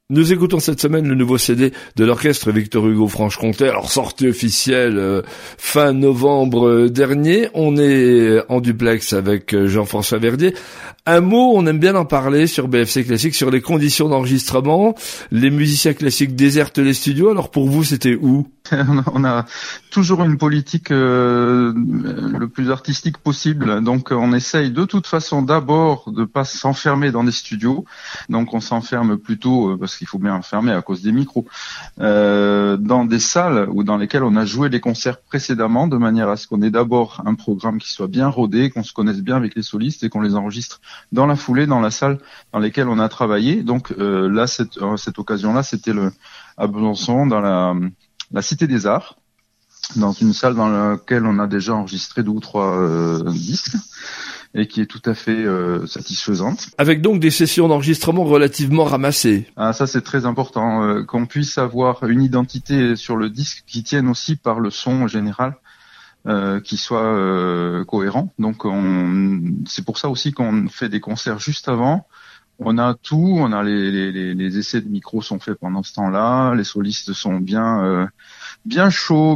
Nous écoutons cette semaine le nouveau CD de l'orchestre Victor Hugo Franche-Comté. Alors, sortie officielle fin novembre dernier. On est en duplex avec Jean-François Verdier. Un mot, on aime bien en parler sur BFC Classique, sur les conditions d'enregistrement. Les musiciens classiques désertent les studios. Alors, pour vous, c'était où? On a toujours une politique le plus artistique possible. Donc, on essaye de toute façon d'abord de pas s'enfermer dans des studios. Donc, on s'enferme plutôt, parce qu'il faut bien enfermer à cause des micros, dans des salles ou dans lesquelles on a joué les concerts précédemment, de manière à ce qu'on ait d'abord un programme qui soit bien rodé, qu'on se connaisse bien avec les solistes et qu'on les enregistre dans la foulée, dans la salle dans lesquelles on a travaillé. Donc là, cette occasion-là, c'était à Besançon, dans la Cité des Arts, dans une salle dans laquelle on a déjà enregistré 2 ou 3 disques et qui est tout à fait satisfaisante. Avec donc des sessions d'enregistrement relativement ramassées. Ah, ça c'est très important, qu'on puisse avoir une identité sur le disque qui tienne aussi par le son général, qui soit cohérent. Donc c'est pour ça aussi qu'on fait des concerts juste avant. On a tout, on a les essais de micro sont faits pendant ce temps-là, les solistes sont bien chauds,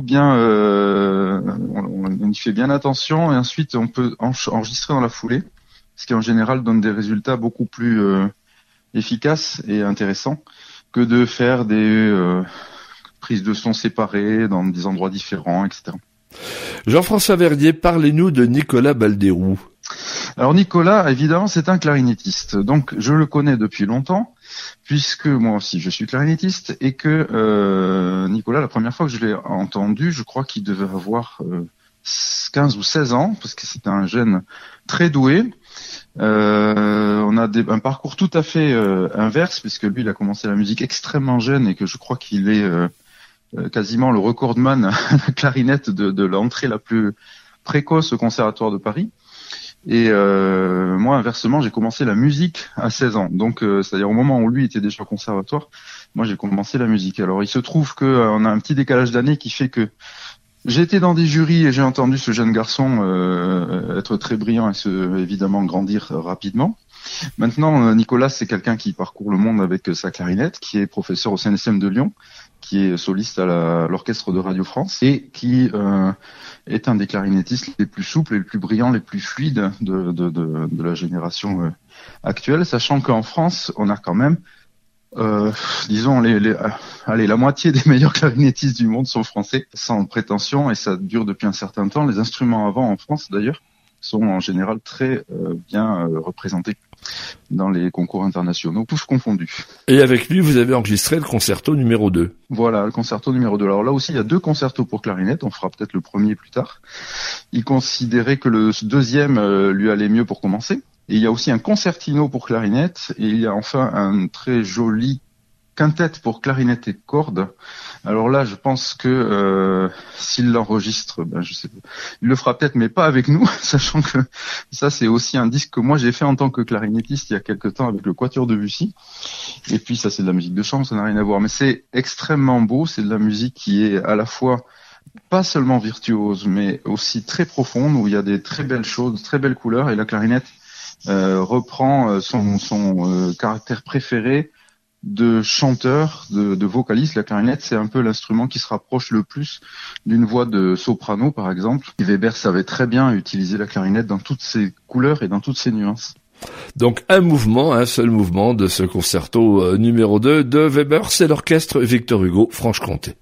on y fait bien attention, et ensuite on peut enregistrer dans la foulée, ce qui en général donne des résultats beaucoup plus efficaces et intéressants que de faire des prises de son séparées dans des endroits différents, etc. Jean-François Verdier, parlez-nous de Nicolas Baldeyrou. Alors Nicolas, évidemment, c'est un clarinettiste. Donc je le connais depuis longtemps, puisque moi aussi je suis clarinettiste, et que Nicolas, la première fois que je l'ai entendu, je crois qu'il devait avoir 15 ou 16 ans, parce que c'est un jeune très doué. On a un parcours tout à fait inverse, puisque lui, il a commencé la musique extrêmement jeune, et que je crois qu'il est quasiment le recordman à la clarinette de l'entrée la plus précoce au Conservatoire de Paris. Et moi, inversement, j'ai commencé la musique à 16 ans. Donc, c'est-à-dire au moment où lui était déjà au conservatoire, moi, j'ai commencé la musique. Alors, il se trouve que on a un petit décalage d'années qui fait que j'étais dans des jurys et j'ai entendu ce jeune garçon être très brillant et évidemment grandir rapidement. Maintenant, Nicolas, c'est quelqu'un qui parcourt le monde avec sa clarinette, qui est professeur au CNSM de Lyon, qui est soliste à l'orchestre de Radio France et qui est un des clarinettistes les plus souples, les plus brillants, les plus fluides de la génération actuelle, sachant qu'en France, on a quand même, disons, la moitié des meilleurs clarinettistes du monde sont français, sans prétention, et ça dure depuis un certain temps. Les instruments avant en France, d'ailleurs, sont en général très bien représentés dans les concours internationaux, tous confondus. Et avec lui, vous avez enregistré le concerto numéro 2. Voilà, le concerto numéro 2. Alors là aussi, il y a 2 concertos pour clarinette, on fera peut-être le premier plus tard. Il considérait que le deuxième lui allait mieux pour commencer. Et il y a aussi un concertino pour clarinette, et il y a enfin un très joli quintet pour clarinette et cordes. Alors là, je pense que s'il l'enregistre, je sais pas, il le fera peut-être, mais pas avec nous, sachant que ça, c'est aussi un disque que moi j'ai fait en tant que clarinettiste il y a quelque temps avec le Quatuor de Bussy. Et puis ça, c'est de la musique de chambre, ça n'a rien à voir, mais c'est extrêmement beau. C'est de la musique qui est à la fois pas seulement virtuose, mais aussi très profonde, où il y a des très belles choses, très belles couleurs, et la clarinette reprend son caractère préféré de chanteur, de vocaliste. La clarinette, c'est un peu l'instrument qui se rapproche le plus d'une voix de soprano, par exemple. Et Weber savait très bien utiliser la clarinette dans toutes ses couleurs et dans toutes ses nuances. Donc un seul mouvement de ce concerto numéro 2 de Weber, c'est l'orchestre Victor Hugo Franche-Comté.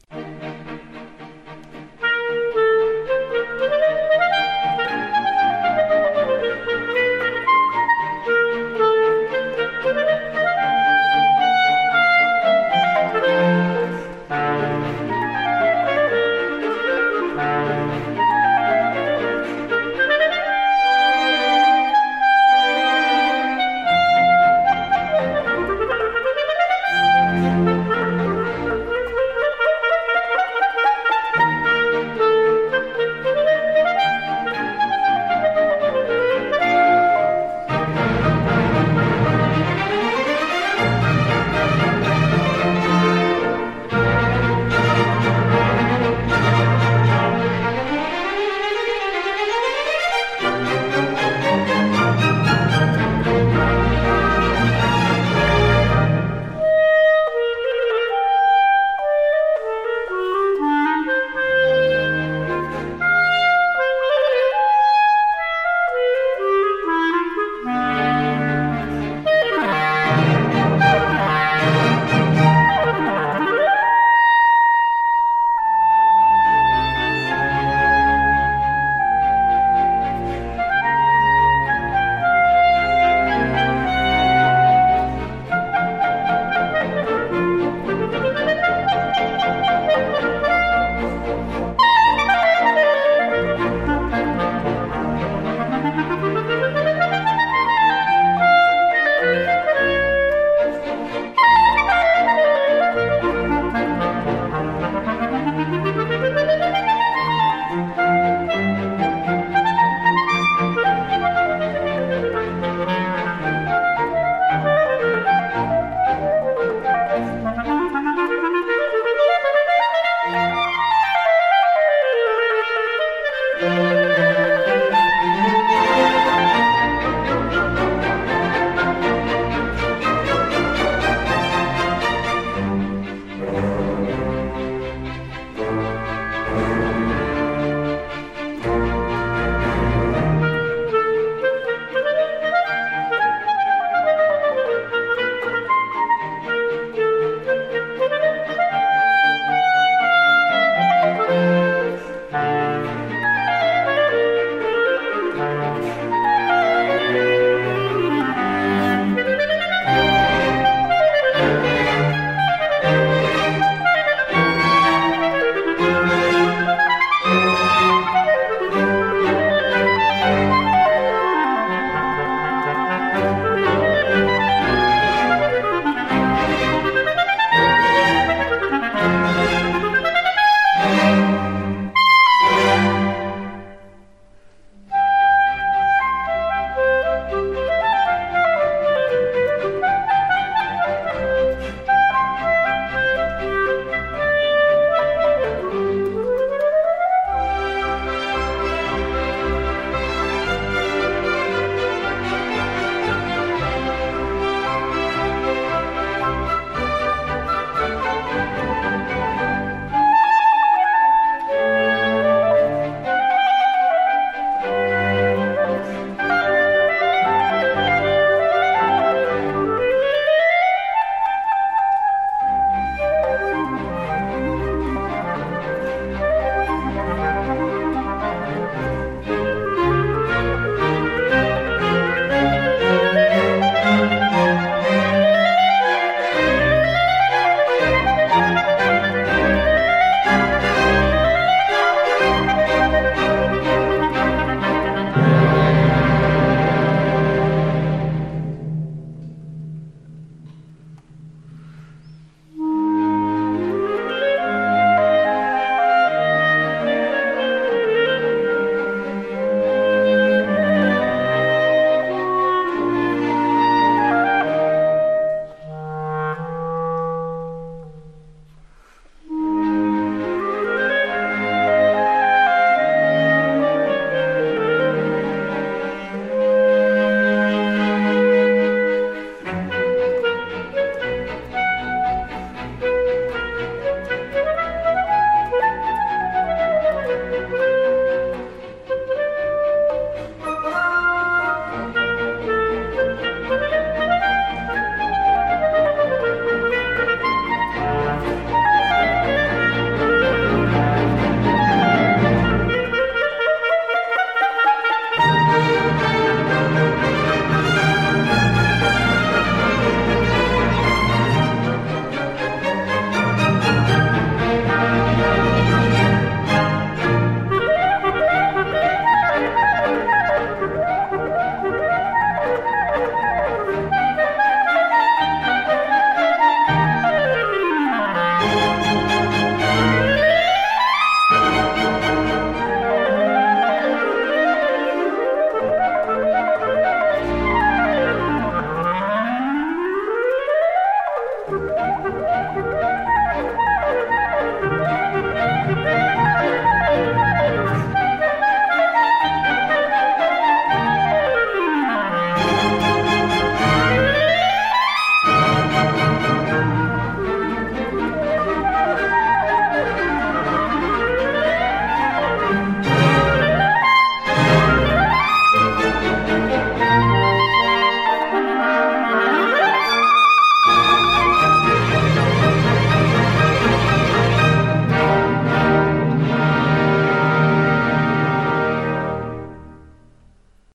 Thank you.